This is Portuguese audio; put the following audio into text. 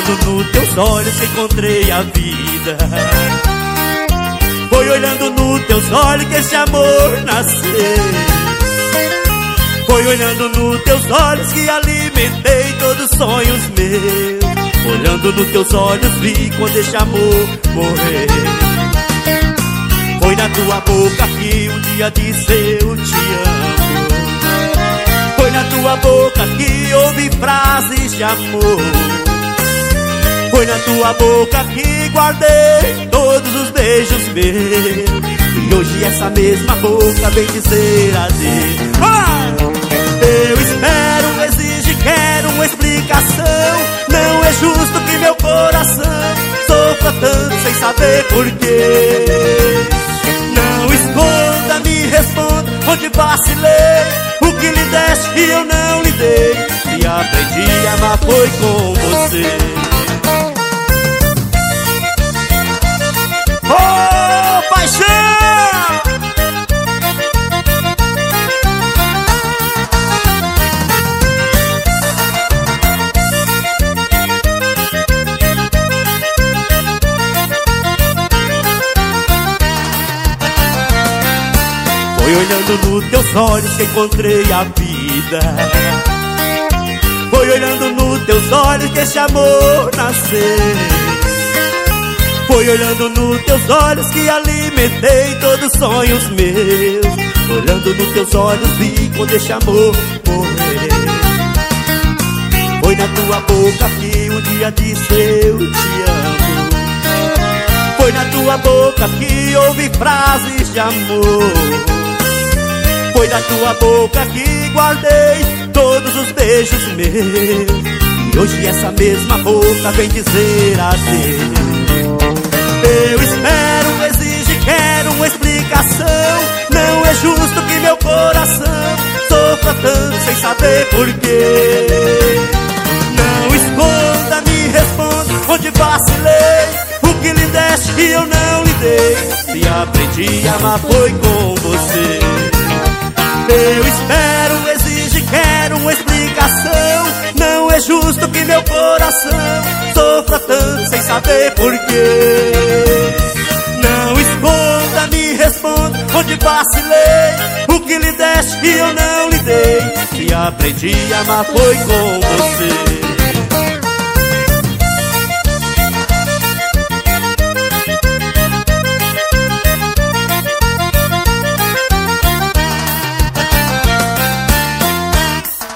olhando nos teus olhos que encontrei a vida. Foi olhando nos teus olhos que esse amor nasceu. Foi olhando nos teus olhos que alimentei todos os sonhos meus. Olhando nos teus olhos vi quando esse amor morreu. Foi na tua boca que um dia disse eu te amo. Foi na tua boca que ouvi frases de amor. Foi na tua boca que guardei todos os beijos meus. E hoje essa mesma boca vem dizer adeus. Eu espero, exige, quero uma explicação. Não é justo que meu coração sofra tanto sem saber porquê. Não esconda, me responda onde vacilei. O que lhe deste que eu não lhe dei. E aprendi a amar foi com você. Oh, paixão! Foi olhando nos teus olhos que encontrei a vida. Foi olhando nos teus olhos que esse amor nasceu. Foi olhando nos teus olhos que alimentei todos os sonhos meus. Olhando nos teus olhos vi quando esse amor morreu. Foi na tua boca que um dia disse eu te amo. Foi na tua boca que ouvi frases de amor. Foi da tua boca que guardei todos os beijos meus. E hoje essa mesma boca vem dizer adeus. Eu espero, exige, quero uma explicação. Não é justo que meu coração sofra tanto sem saber porquê. Não esconda, me responda onde vacilei. O que lhe deste que eu não lhe dei. E aprendi a amar foi com você. Eu espero, exige, quero uma explicação. Não é justo que meu coração sofra tanto sem saber porquê. Não esconda, me responda onde vacilei. O que lhe deste que eu não lhe dei. E aprendi a amar foi com você.